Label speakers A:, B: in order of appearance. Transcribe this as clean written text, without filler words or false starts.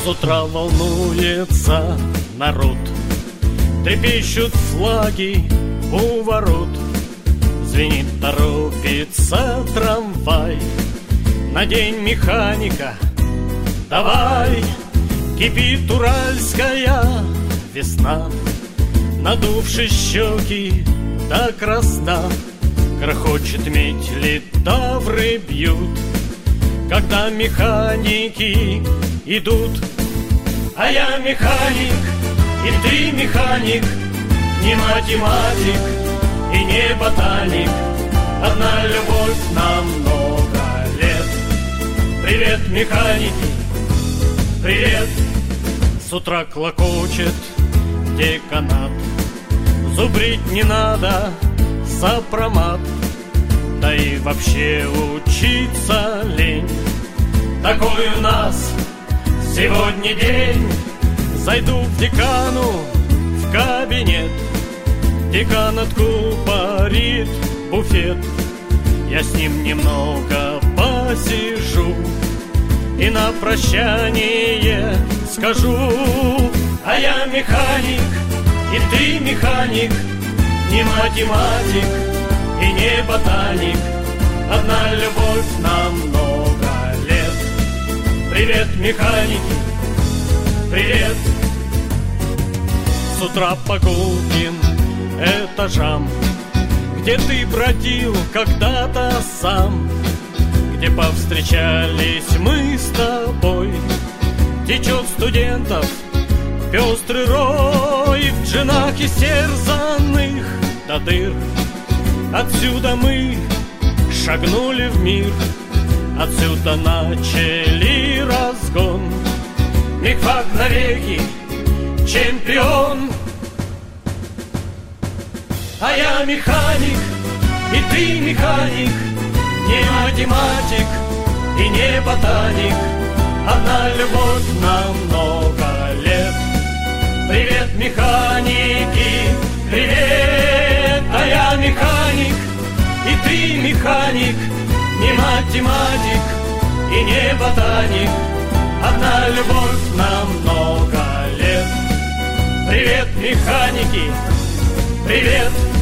A: утра волнуется народ, трепещут флаги у ворот. Звенит, торопится трамвай на день механика. Давай, кипит уральская весна, надувши щеки до красна. Грохочет медь, литавры бьют, когда механики идут. А я механик, и ты механик, не математик и не ботаник. Одна любовь на много лет. Привет, механики, привет. С утра клокочет деканат, зубрить не надо сопромат, да и вообще учиться лень. Такой у нас сегодня день. Зайду к декану в кабинет, декан откупорит буфет. Я с ним немного посижу и на прощание скажу: а я механик, и ты механик, не математик и не ботаник. Одна любовь на много лет. Привет, механики, привет. С утра по гулким этажам, где ты бродил когда-то сам, где повстречались мы с тобой, течет студентов пестрый рой в джинах истерзанных до дыр. Отсюда мы шагнули в мир, отсюда начали разгон. Мехфак навеки чемпион. А я механик, и ты механик, не математик и не ботаник. Одна любовь на много лет. Привет, механики, привет. А я механик, и ты механик, не математик и не ботаник. Одна любовь на много лет. Привет, механики, привет.